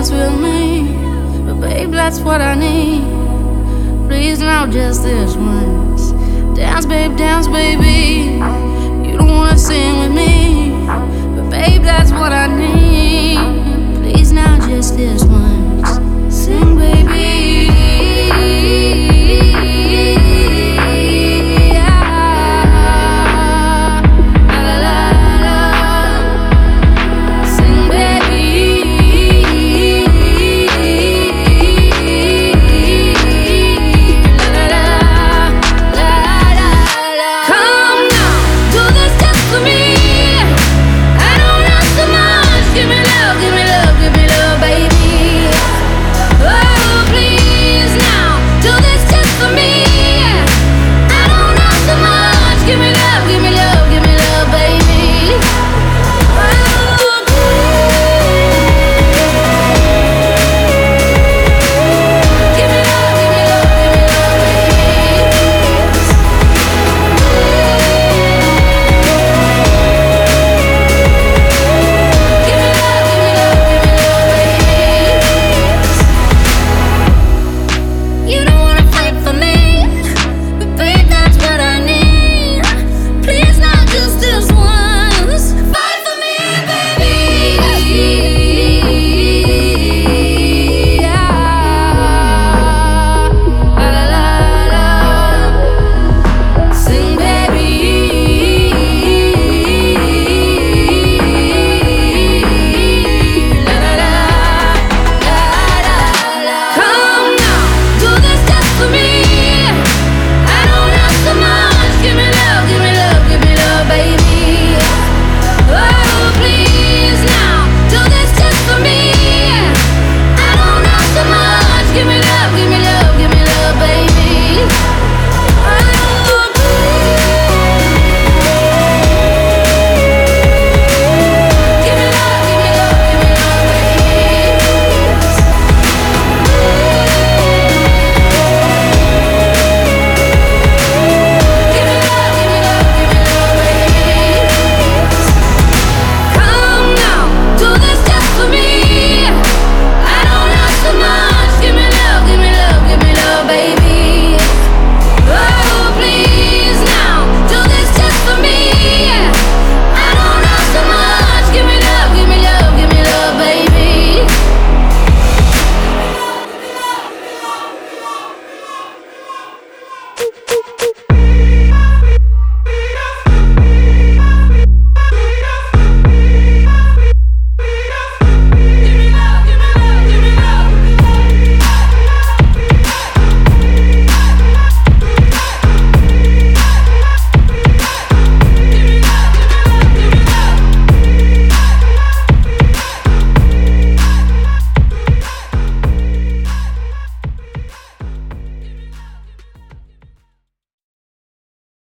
dance with me, but babe, that's what I need. Please now, just this once. Dance, babe, dance, baby. You don't wanna sing with me, but babe, that's what I need. Please now, just this once. Sing, baby.